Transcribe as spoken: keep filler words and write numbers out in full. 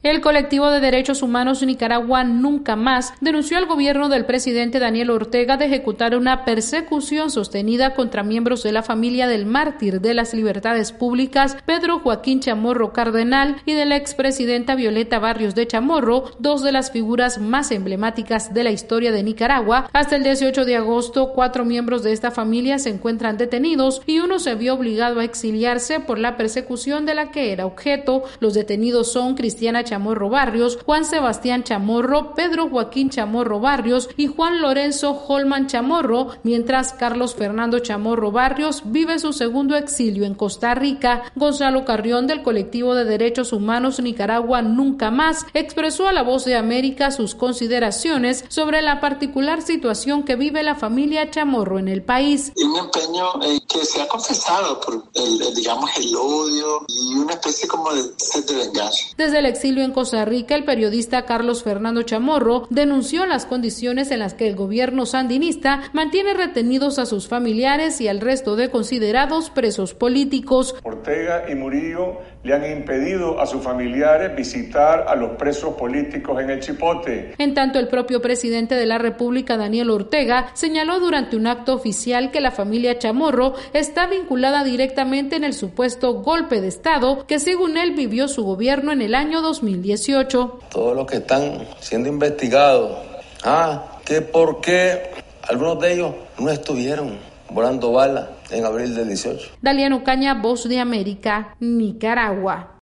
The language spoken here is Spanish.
El colectivo de derechos humanos Nicaragua Nunca Más denunció al gobierno del presidente Daniel Ortega de ejecutar una persecución sostenida contra miembros de la familia del mártir de las libertades públicas Pedro Joaquín Chamorro Cardenal y de la expresidenta Violeta Barrios de Chamorro, dos de las figuras más emblemáticas de la historia de Nicaragua. Hasta el dieciocho de agosto, cuatro miembros de esta familia se encuentran detenidos y uno se vio obligado a exiliarse por la persecución de la que era objeto. Los detenidos son Cristiana Chamorro Barrios, Juan Sebastián Chamorro, Pedro Joaquín Chamorro Barrios y Juan Lorenzo Holman Chamorro, mientras Carlos Fernando Chamorro Barrios vive su segundo exilio en Costa Rica. Gonzalo Carrión, del colectivo de derechos humanos Nicaragua Nunca Más, expresó a La Voz de América sus consideraciones sobre la particular situación que vive la familia Chamorro en el país. Un empeño eh, que se ha confesado por el, el, digamos, el odio y una especie como de sed de venganza. Desde el exilio en Costa Rica, el periodista Carlos Fernando Chamorro denunció las condiciones en las que el gobierno sandinista mantiene retenidos a sus familiares y al resto de considerados presos políticos. Ortega y Murillo le han impedido a sus familiares visitar a los presos políticos en el Chipote. En tanto, el propio presidente de la República, Daniel Ortega, señaló durante un acto oficial que la familia Chamorro está vinculada directamente en el supuesto golpe de Estado que, según él, vivió su gobierno en el año dos mil dieciocho. Todos los que están siendo investigados, ah, que por qué algunos de ellos no estuvieron volando balas en abril del dieciocho. Daliano Caña, Voz de América, Nicaragua.